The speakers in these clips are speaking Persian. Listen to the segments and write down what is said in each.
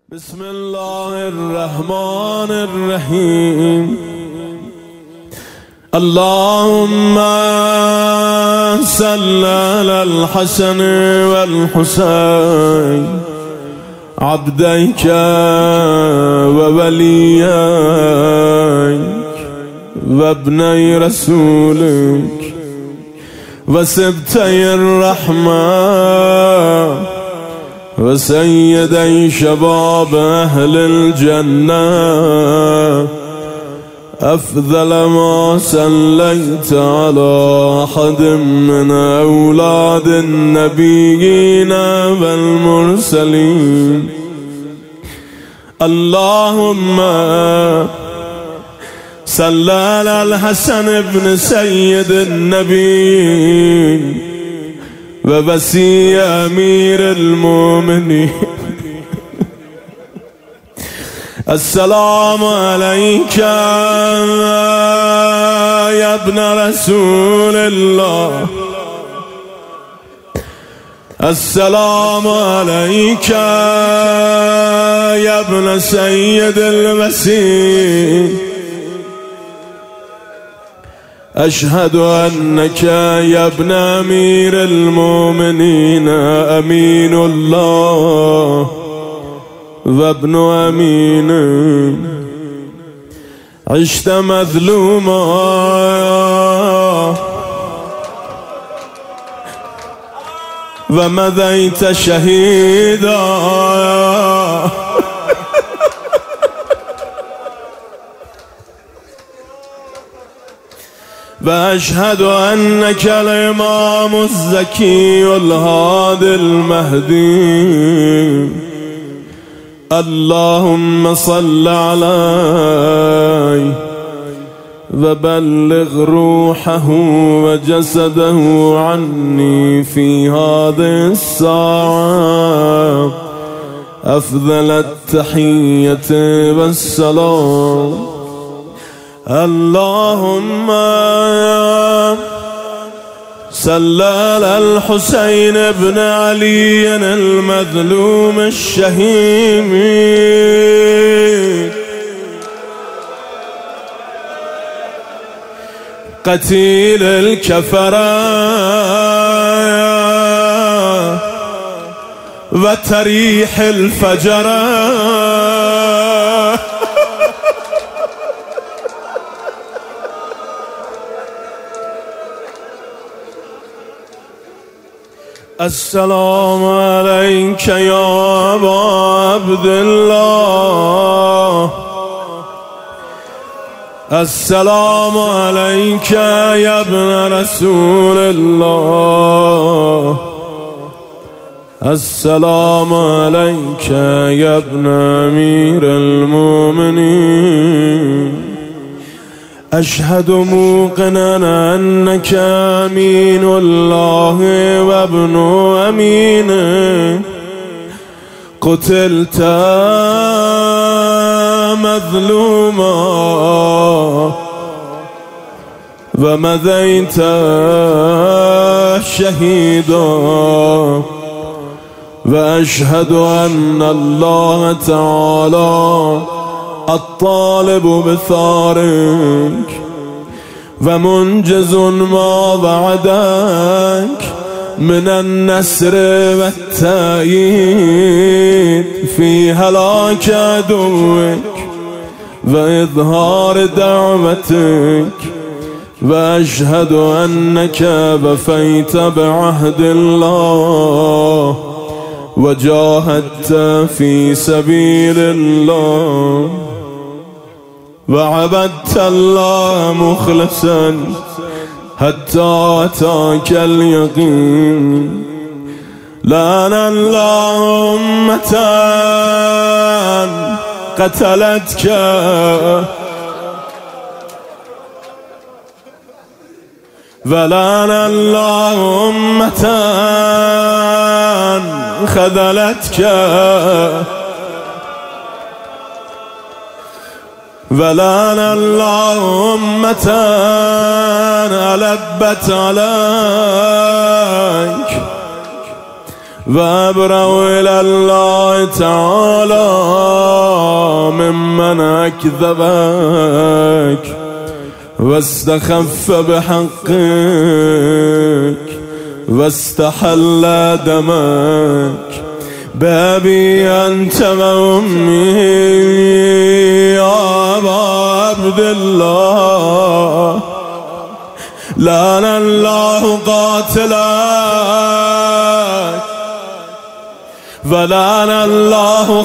بسم الله الرحمن الرحيم. اللهم صل على الحسن والحسين عبديك وولييك وابني رسولك وسبتي الرحمة وسيدي شباب أهل الجنة. أفضل ما صليت على أحد من أولاد النبيين والمرسلين. اللهم صل على الحسن بن سيد النبي ووصي أمير المؤمنين. السلام عليك يا ابن رسول الله. السلام عليك يا ابن سيد الوصي. أشهد أنك يا ابن أمير المؤمنين أمين الله وابن أمين. عشت مظلوما ومضيت شهيدا وأشهد أنك الإمام الزكي الهادي المهدي. اللهم صل عليه وبلغ روحه وجسده عني في هذه الساعة أفضل التحية والسلام. اللهم صل على الحسين بن علي المظلوم الشهيد قتيل الكفرة وتريح الفجرة. السلام عليك يا أبا عبد الله. السلام عليك يا ابن رسول الله. السلام عليك يا ابن أمير المؤمنين. أشهد موقنا أنك أمين الله وابن أمينه. قتلت مظلوما ومضيت شهيدا. وأشهد أن الله تعالى الطالب بثارك ومنجز ما وعدك من النصر والتأييد في هلاك عدوك وإظهار دعوتك. وأشهد أنك وفيت بعهد الله وجاهدت في سبيل الله وعبدت الله مخلصا حتى أتاك اليقين. لعن الله أمة قتلتك ولعن الله أمة خذلتك ولعن الله أمة ألبت عليك. وأبرأ إلى الله تعالى ممن أكذبك واستخف بحقك واستحل دمك بأبي أنت وأمي يا أبا عبد الله لعن الله قاتلك ولعن الله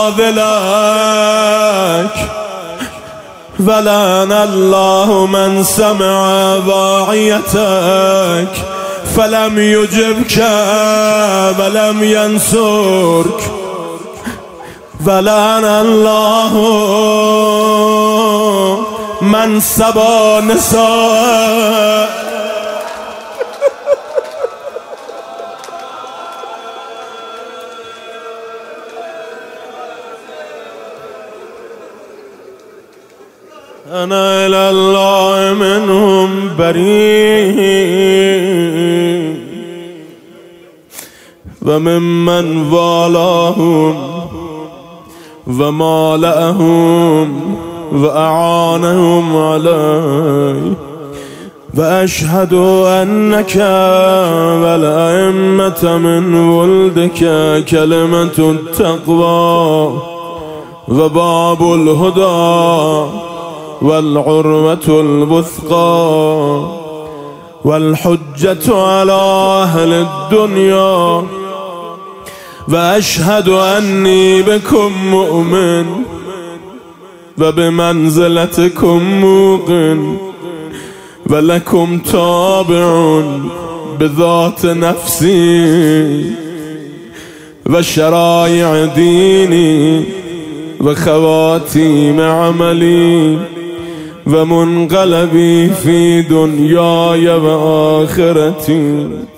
خاذلك ولعن الله من سمع ضاعيتك فلم يجبك ولم ينصرك ولعن الله من سبى نساء أنا إلى الله منهم بريء وممن والاهم ومالأهم وأعانهم علي وأشهد أنك والأئمة من ولدك كلمة التقوى وباب الهدى والعروة الوثقى والحجة على أهل الدنيا وأشهد أني بكم مؤمن وبمنزلتكم موقن ولكم تابع بذات نفسي وشرائع ديني وخواتيم عملي ومنقلبي في دنياي وآخرتي